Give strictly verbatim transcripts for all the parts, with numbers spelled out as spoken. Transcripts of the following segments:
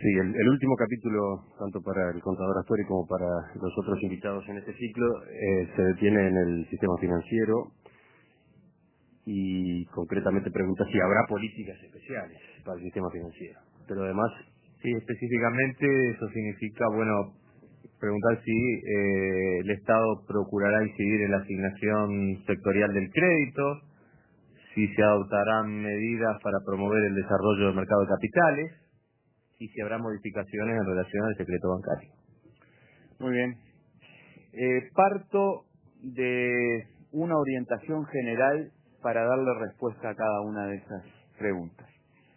Sí, el, el último capítulo, tanto para el contador Astori como para los otros invitados en este ciclo, eh, se detiene en el sistema financiero y concretamente pregunta si habrá políticas especiales para el sistema financiero. Pero además... Sí, específicamente eso significa, bueno, preguntar si eh, el Estado procurará incidir en la asignación sectorial del crédito, si se adoptarán medidas para promover el desarrollo del mercado de capitales y si habrá modificaciones en relación al secreto bancario. Muy bien. Eh, parto de una orientación general para darle respuesta a cada una de esas preguntas.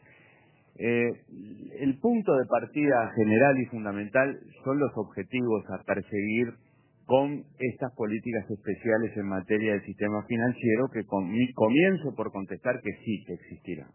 Eh, el punto de partida general y fundamental son los objetivos a perseguir con estas políticas especiales en materia del sistema financiero, que com comienzo por contestar que sí que existirán.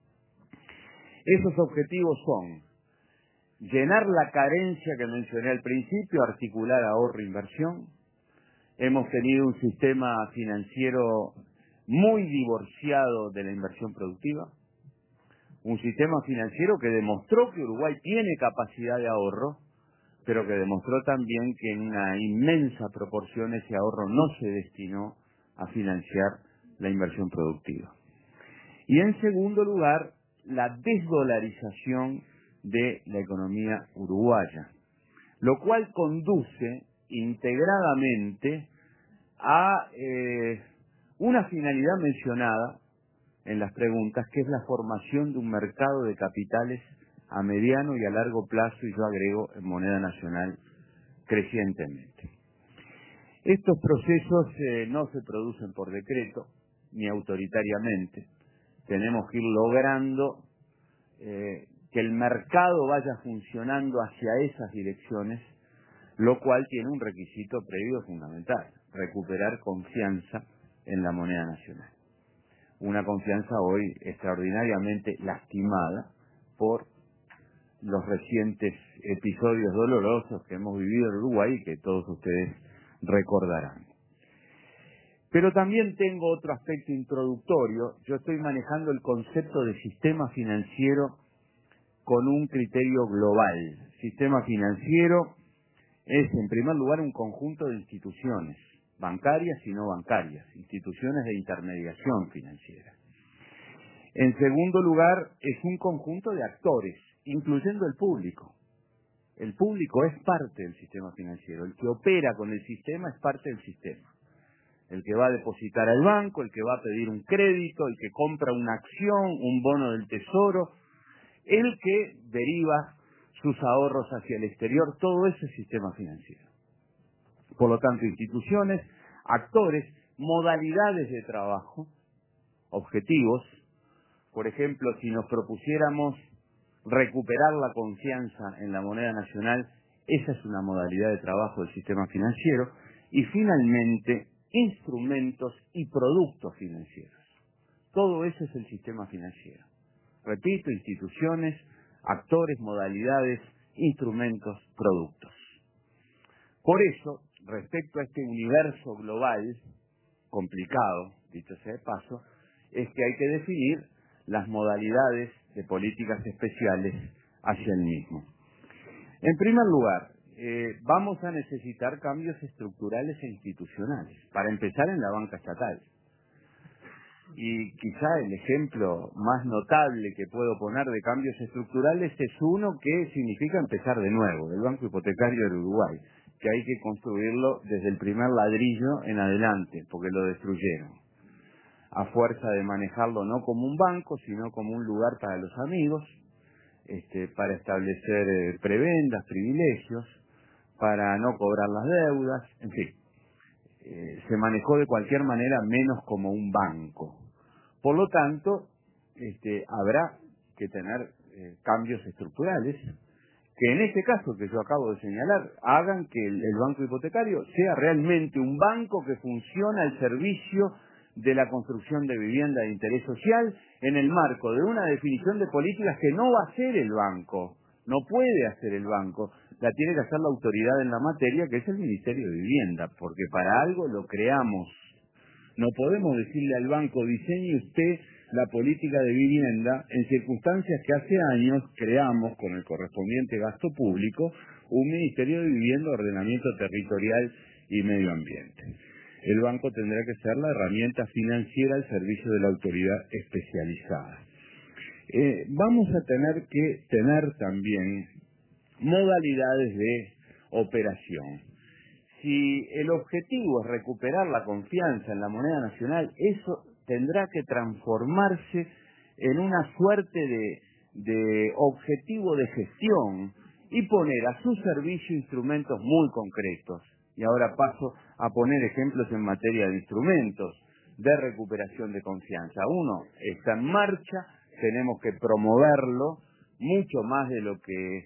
Esos objetivos son llenar la carencia que mencioné al principio, articular ahorro e inversión. Hemos tenido un sistema financiero muy divorciado de la inversión productiva. Un sistema financiero que demostró que Uruguay tiene capacidad de ahorro, pero que demostró también que en una inmensa proporción ese ahorro no se destinó a financiar la inversión productiva. Y en segundo lugar, la desdolarización de la economía uruguaya, lo cual conduce integradamente a eh, una finalidad mencionada en las preguntas, que es la formación de un mercado de capitales a mediano y a largo plazo, y yo agrego en moneda nacional crecientemente. Estos procesos eh, no se producen por decreto, ni autoritariamente. Tenemos que ir logrando eh, que el mercado vaya funcionando hacia esas direcciones, lo cual tiene un requisito previo fundamental: recuperar confianza en la moneda nacional. Una confianza hoy extraordinariamente lastimada por los recientes episodios dolorosos que hemos vivido en Uruguay y que todos ustedes recordarán. Pero también tengo otro aspecto introductorio. Yo estoy manejando el concepto de sistema financiero con un criterio global. Sistema financiero es, en primer lugar, un conjunto de instituciones, bancarias y no bancarias, instituciones de intermediación financiera. En segundo lugar, es un conjunto de actores, incluyendo el público. El público es parte del sistema financiero, el que opera con el sistema es parte del sistema. El que va a depositar al banco, el que va a pedir un crédito, el que compra una acción, un bono del tesoro, el que deriva sus ahorros hacia el exterior, todo eso es sistema financiero. Por lo tanto, instituciones, actores, modalidades de trabajo, objetivos. Por ejemplo, si nos propusiéramos recuperar la confianza en la moneda nacional, esa es una modalidad de trabajo del sistema financiero. Y finalmente, instrumentos y productos financieros. Todo eso es el sistema financiero. Repito, instituciones, actores, modalidades, instrumentos, productos. Por eso, respecto a este universo global, complicado, dicho sea de paso, es que hay que definir las modalidades de políticas especiales hacia el mismo. En primer lugar, eh, vamos a necesitar cambios estructurales e institucionales, para empezar en la banca estatal. Y quizá el ejemplo más notable que puedo poner de cambios estructurales es uno que significa empezar de nuevo, el Banco Hipotecario del Uruguay, que hay que construirlo desde el primer ladrillo en adelante, porque lo destruyeron, a fuerza de manejarlo no como un banco, sino como un lugar para los amigos, este, para establecer eh, prebendas, privilegios, para no cobrar las deudas, en fin. Eh, se manejó de cualquier manera menos como un banco. Por lo tanto, este, habrá que tener eh, cambios estructurales que en este caso que yo acabo de señalar hagan que el, el banco hipotecario sea realmente un banco que funciona al servicio de la construcción de vivienda de interés social en el marco de una definición de políticas que no va a hacer el banco, no puede hacer el banco, la tiene que hacer la autoridad en la materia, que es el Ministerio de Vivienda, porque para algo lo creamos. No podemos decirle al banco: diseñe usted la política de vivienda en circunstancias que hace años creamos, con el correspondiente gasto público, un Ministerio de Vivienda, Ordenamiento Territorial y Medio Ambiente. El banco tendrá que ser la herramienta financiera al servicio de la autoridad especializada. Eh, vamos a tener que tener también modalidades de operación. Si el objetivo es recuperar la confianza en la moneda nacional, eso tendrá que transformarse en una suerte de, de objetivo de gestión y poner a su servicio instrumentos muy concretos. Y ahora paso a poner ejemplos en materia de instrumentos de recuperación de confianza. Uno está en marcha, tenemos que promoverlo mucho más de lo que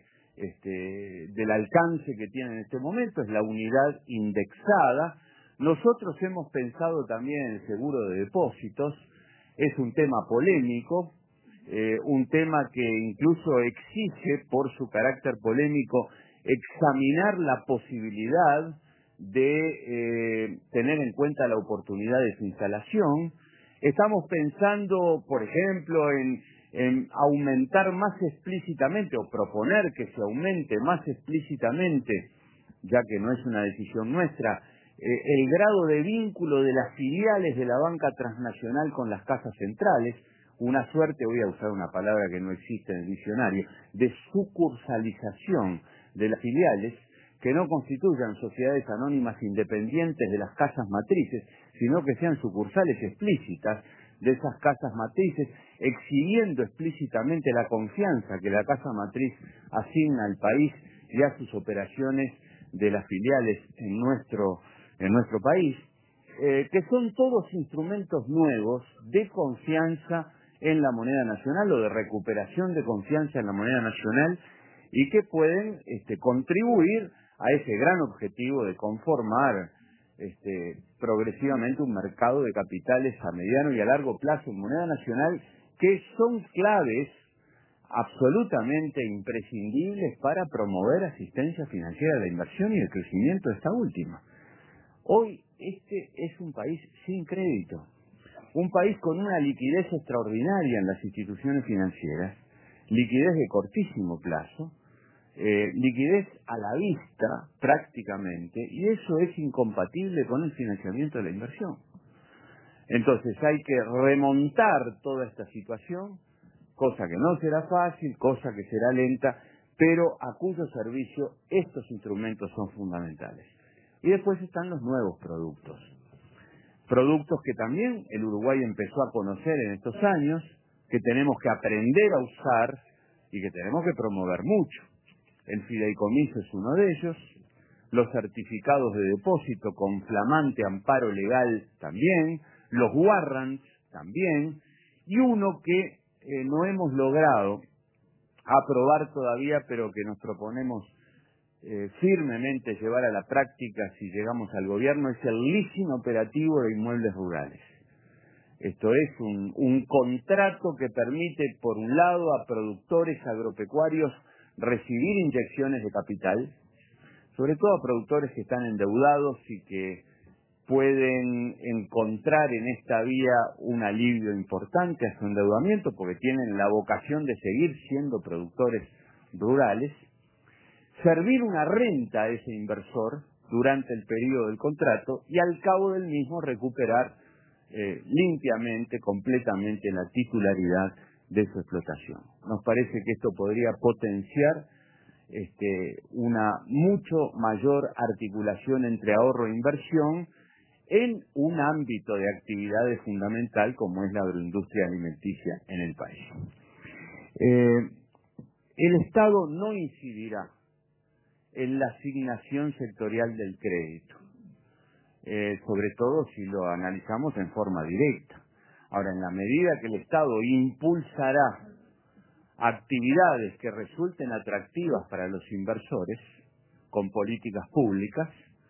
este, del alcance que tiene en este momento, es la unidad indexada. Nosotros hemos pensado también en el seguro de depósitos, es un tema polémico, eh, un tema que incluso exige, por su carácter polémico, examinar la posibilidad de eh, tener en cuenta la oportunidad de su instalación. Estamos pensando, por ejemplo, en, en aumentar más explícitamente, o proponer que se aumente más explícitamente, ya que no es una decisión nuestra, eh, el grado de vínculo de las filiales de la banca transnacional con las casas centrales, una suerte, voy a usar una palabra que no existe en el diccionario, de sucursalización de las filiales, que no constituyan sociedades anónimas independientes de las casas matrices, sino que sean sucursales explícitas de esas casas matrices, exhibiendo explícitamente la confianza que la casa matriz asigna al país y a sus operaciones de las filiales en nuestro, en nuestro país, eh, que son todos instrumentos nuevos de confianza en la moneda nacional o de recuperación de confianza en la moneda nacional y que pueden este, contribuir a ese gran objetivo de conformar este, progresivamente un mercado de capitales a mediano y a largo plazo en moneda nacional, que son claves absolutamente imprescindibles para promover asistencia financiera de la inversión y el crecimiento de esta última. Hoy este es un país sin crédito, un país con una liquidez extraordinaria en las instituciones financieras, liquidez de cortísimo plazo, Eh, liquidez a la vista prácticamente, y eso es incompatible con el financiamiento de la inversión. Entonces hay que remontar toda esta situación, cosa que no será fácil, cosa que será lenta, pero a cuyo servicio estos instrumentos son fundamentales. Y después están los nuevos productos, productos que también el Uruguay empezó a conocer en estos años, que tenemos que aprender a usar y que tenemos que promover mucho. El fideicomiso es uno de ellos, los certificados de depósito con flamante amparo legal también, los warrants también, y uno que eh, no hemos logrado aprobar todavía, pero que nos proponemos eh, firmemente llevar a la práctica si llegamos al gobierno, es el leasing operativo de inmuebles rurales. Esto es un, un contrato que permite, por un lado, a productores agropecuarios recibir inyecciones de capital, sobre todo a productores que están endeudados y que pueden encontrar en esta vía un alivio importante a su endeudamiento porque tienen la vocación de seguir siendo productores rurales, servir una renta a ese inversor durante el periodo del contrato y al cabo del mismo recuperar eh, limpiamente, completamente la titularidad de su explotación. Nos parece que esto podría potenciar este, una mucho mayor articulación entre ahorro e inversión en un ámbito de actividades fundamental como es la agroindustria alimenticia en el país. Eh, el Estado no incidirá en la asignación sectorial del crédito, eh, sobre todo si lo analizamos en forma directa. Ahora, en la medida que el Estado impulsará actividades que resulten atractivas para los inversores, con políticas públicas,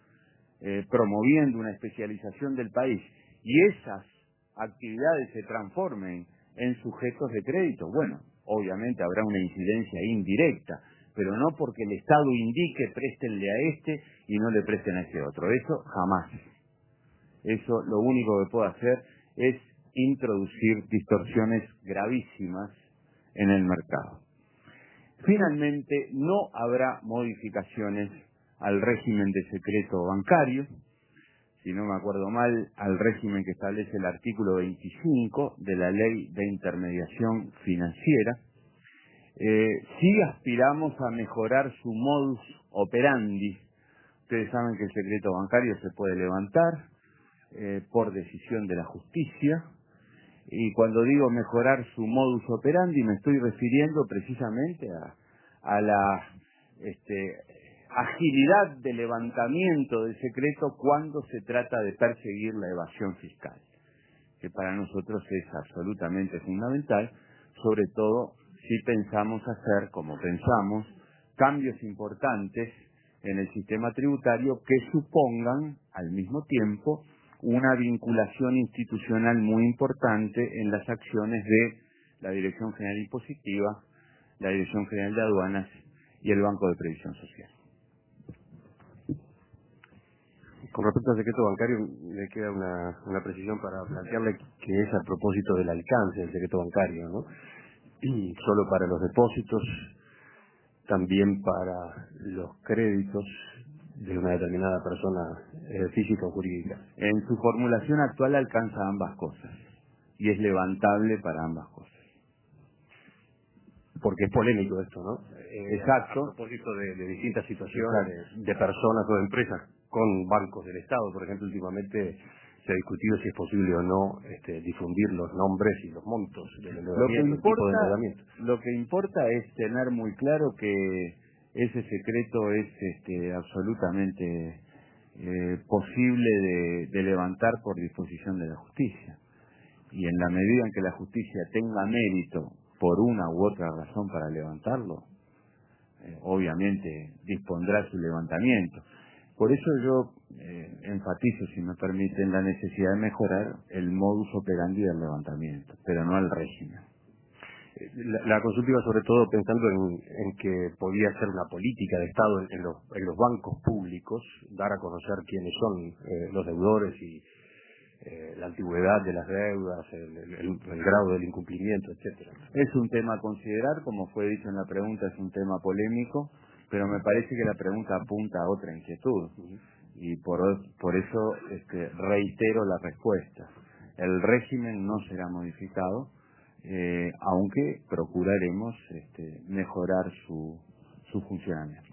eh, promoviendo una especialización del país, y esas actividades se transformen en sujetos de crédito, bueno, obviamente habrá una incidencia indirecta, pero no porque el Estado indique préstenle a este y no le presten a ese otro. Eso jamás. Eso lo único que puede hacer es introducir distorsiones gravísimas en el mercado. Finalmente, no habrá modificaciones al régimen de secreto bancario, si no me acuerdo mal, al régimen que establece el artículo veinticinco de la Ley de Intermediación Financiera. Eh, sí aspiramos a mejorar su modus operandi. Ustedes saben que el secreto bancario se puede levantar eh, por decisión de la justicia, y cuando digo mejorar su modus operandi me estoy refiriendo precisamente a, a la este, agilidad de levantamiento del secreto cuando se trata de perseguir la evasión fiscal, que para nosotros es absolutamente fundamental, sobre todo si pensamos hacer, como pensamos, cambios importantes en el sistema tributario que supongan al mismo tiempo una vinculación institucional muy importante en las acciones de la Dirección General Impositiva, la Dirección General de Aduanas y el Banco de Previsión Social. Con respecto al secreto bancario, me queda una, una precisión para plantearle que es a propósito del alcance del secreto bancario, ¿no? Y solo para los depósitos, también para los créditos de una determinada persona eh, física o jurídica. En su formulación actual alcanza ambas cosas y es levantable para ambas cosas. Porque es polémico esto, ¿no? Eh, Exacto. A propósito de, de distintas situaciones, Exacto. de personas o de empresas con bancos del Estado, por ejemplo, últimamente se ha discutido si es posible o no este, difundir los nombres y los montos del endeudamiento, el tipo de endeudamiento. Lo que importa es tener muy claro que ese secreto es este, absolutamente eh, posible de, de levantar por disposición de la justicia. Y en la medida en que la justicia tenga mérito por una u otra razón para levantarlo, eh, obviamente dispondrá su levantamiento. Por eso yo eh, enfatizo, si me permiten, la necesidad de mejorar el modus operandi del levantamiento, pero no el régimen. La, la consulta iba sobre todo pensando en, en que podía ser una política de Estado en, en, los, en los bancos públicos, dar a conocer quiénes son eh, los deudores y eh, la antigüedad de las deudas, el, el, el, el grado del incumplimiento, etcétera. Es un tema a considerar, como fue dicho en la pregunta, es un tema polémico, pero me parece que la pregunta apunta a otra inquietud. Uh-huh. Y por, por eso este, reitero la respuesta. El régimen no será modificado, eh, aunque procuraremos este, mejorar su, su funcionamiento.